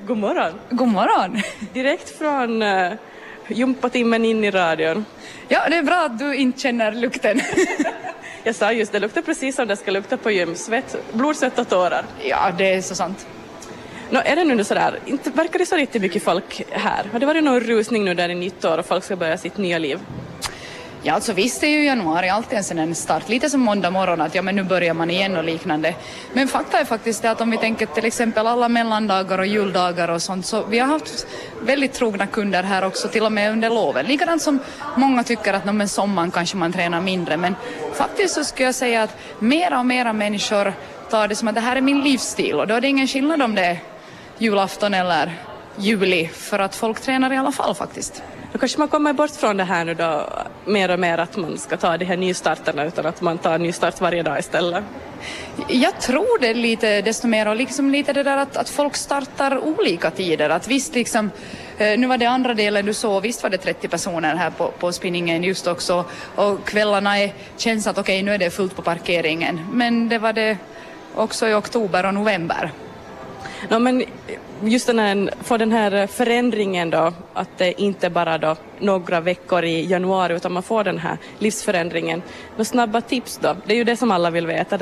God morgon. God morgon. Direkt från jumpatimmen in i radion. Ja, det är bra att du inte känner lukten. Jag sa just, det luktar precis som det ska lukta på gym. Svett, blod, svett och tårar. Ja, det är så sant. Är det nu sådär, inte verkar det så riktigt mycket folk här? Har det varit någon rusning nu där i nytt år och folk ska börja sitt nya liv? Ja, alltså visst är ju januari alltid en start. Lite som måndag morgon att men nu börjar man igen och liknande. Men fakta är faktiskt det att om vi tänker till exempel alla mellandagar och juldagar och sånt, så vi har haft väldigt trogna kunder här också, till och med under loven. Likadant som många tycker att med sommaren kanske man tränar mindre. Men faktiskt så skulle jag säga att mera och mera människor tar det som att det här är min livsstil. Och då är det ingen skillnad om det är julafton eller juli, för att folk tränar i alla fall faktiskt. Då kanske man kommer bort från det här nu då mer och mer att man ska ta de här nystarterna utan att man tar nystart varje dag istället. Jag tror det lite desto mer och liksom lite det där att folk startar olika tider. Att visst liksom, nu var det andra delen du såg, visst var det 30 personer här på spinningen just också. Och kvällarna känns att okej, nu är det fullt på parkeringen. Men det var det också i oktober och november. Ja, men just den här förändringen då, att det inte bara då några veckor i januari utan man får den här livsförändringen. Några snabba tips då? Det är ju det som alla vill veta,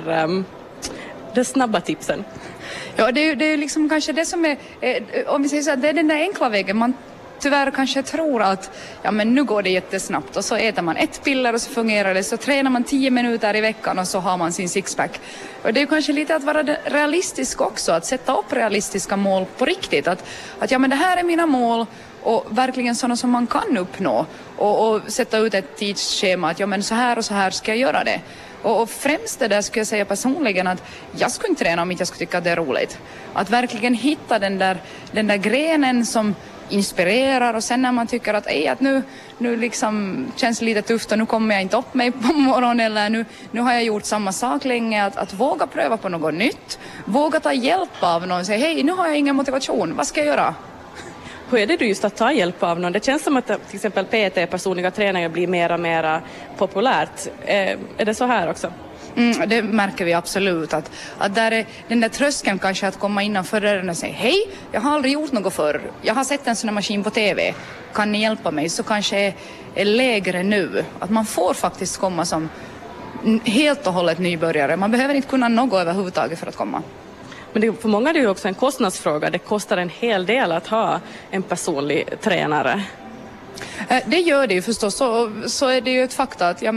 de snabba tipsen. Ja, det är liksom kanske det som är, om vi säger så här, det är den där enkla vägen. Man tyvärr kanske tror att men nu går det jättesnabbt och så äter man ett piller och så fungerar det, så tränar man 10 minuter i veckan och så har man sin sixpack. Och det är kanske lite att vara realistisk också, att sätta upp realistiska mål på riktigt. Att men det här är mina mål och verkligen sådana som man kan uppnå och sätta ut ett tidsschema att men så här och så här ska jag göra det. Och främst det där skulle jag säga personligen att jag skulle inte träna om inte jag skulle tycka att det är roligt. Att verkligen hitta den där grenen som inspirerar, och sen när man tycker att nu liksom känns lite tufft och nu kommer jag inte upp mig på morgonen eller nu har jag gjort samma sak länge, att våga pröva på något nytt, våga ta hjälp av någon och säga hej, nu har jag ingen motivation, vad ska jag göra? Hur är det du just att ta hjälp av någon? Det känns som att till exempel PT, personliga tränare, blir mer och mer populärt. Är det så här också? Det märker vi absolut, att där är den där tröskeln kanske att komma innanför dörren och säga hej, jag har aldrig gjort något förr, jag har sett en sån här maskin på TV, kan ni hjälpa mig? Så kanske är lägre nu, att man får faktiskt komma som helt och hållet nybörjare, man behöver inte kunna något överhuvudtaget för att komma. Men för många är det ju också en kostnadsfråga, det kostar en hel del att ha en personlig tränare. Det gör det ju förstås, så är det ju ett faktum att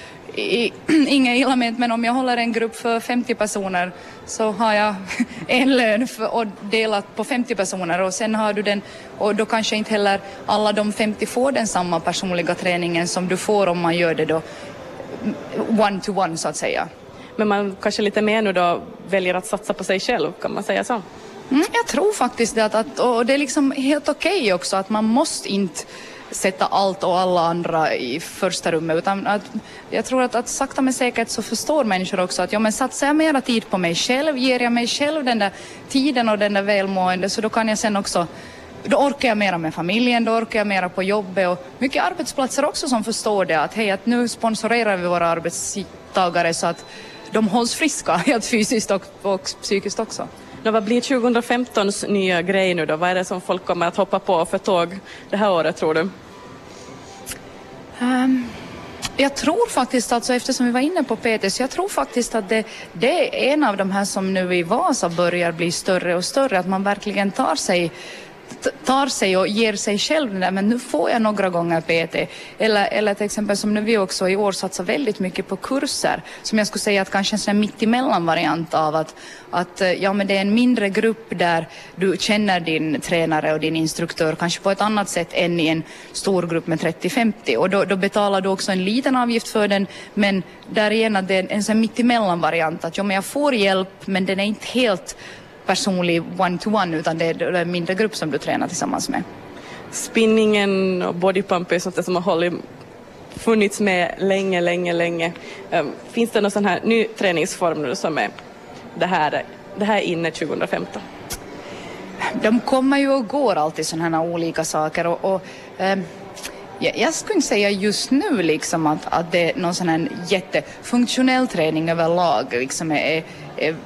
inga illa ment, men om jag håller en grupp för 50 personer så har jag en lön och delat på 50 personer, och sen har du den, och då kanske inte heller alla de 50 får den samma personliga träningen som du får om man gör det då one-to-one så att säga. Men man kanske lite mer nu då väljer att satsa på sig själv, kan man säga så? Jag tror faktiskt det och det är liksom helt okej också att man måste inte sätta allt och alla andra i första rummet, utan att jag tror att sakta men säkert så förstår människor också att men satsar jag mera tid på mig själv, ger jag mig själv den där tiden och den där välmående, så då kan jag sen också, då orkar jag mera med familjen, då orkar jag mera på jobbet, och mycket arbetsplatser också som förstår det att hej, att nu sponsorerar vi våra arbetstagare så att de hålls friska, helt fysiskt och psykiskt också. Vad blir 2015s nya grej nu då? Vad är det som folk kommer att hoppa på för tåg det här året, tror du? Jag tror faktiskt, alltså eftersom vi var inne på PT, så jag tror faktiskt att det är en av de här som nu i Vasa börjar bli större och större, att man verkligen tar sig och ger sig själv den där, men nu får jag några gånger PT. Eller till exempel som nu vi också i år satsar väldigt mycket på kurser, som jag skulle säga att kanske en sån här mittemellan variant av att men det är en mindre grupp där du känner din tränare och din instruktör kanske på ett annat sätt än i en stor grupp med 30-50, och då betalar du också en liten avgift för den, men där igen att det är en sån här mittemellan variant att men jag får hjälp, men den är inte helt personlig one-to-one, utan det är en mindre grupp som du tränar tillsammans med. Spinningen och bodypump är sånt som har funnits med länge. Finns det någon sån här ny träningsform nu som är det här inne 2015? De kommer ju och går alltid sådana här olika saker och jag skulle inte säga just nu liksom att det är någon sån här jättefunktionell träning överlag liksom är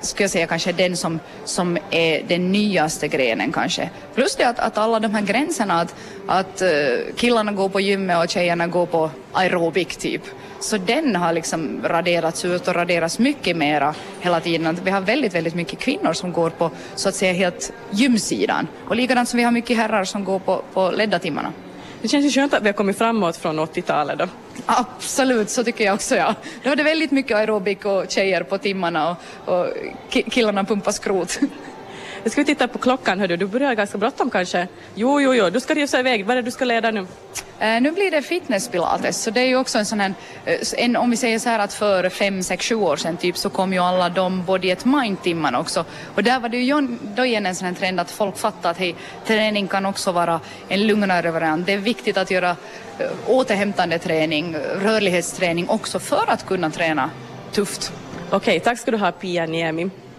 skulle jag säga kanske den som är den nyaste grenen kanske. Plus det att alla de här gränserna att killarna går på gymmet och tjejerna går på aerobic typ. Så den har liksom raderats ut och raderats mycket mera hela tiden. Vi har väldigt, väldigt mycket kvinnor som går på så att säga helt gymsidan. Och likadant som vi har mycket herrar som går på ledda timmarna. Det känns ju skönt att vi har kommit framåt från 80-talet då. Absolut, så tycker jag också, ja. Då var det väldigt mycket aerobic och tjejer på timmarna och killarna pumpar skrot. Jag ska titta på klockan, hördu. Du börjar ganska bråttom kanske. Jo, du ska rusa iväg. Vad är det du ska leda nu? Nu blir det fitnesspilates, så det är ju också en sån här, om vi säger så här att för 5, 6, 7 år sedan typ så kom ju alla de body at mind-timmarna också. Och där var det ju då igen en sån här trend att folk fattar att hej, träning kan också vara en lugnare variant. Det är viktigt att göra återhämtande träning, rörlighetsträning också för att kunna träna tufft. Okej, tack ska du ha Pia Niemi.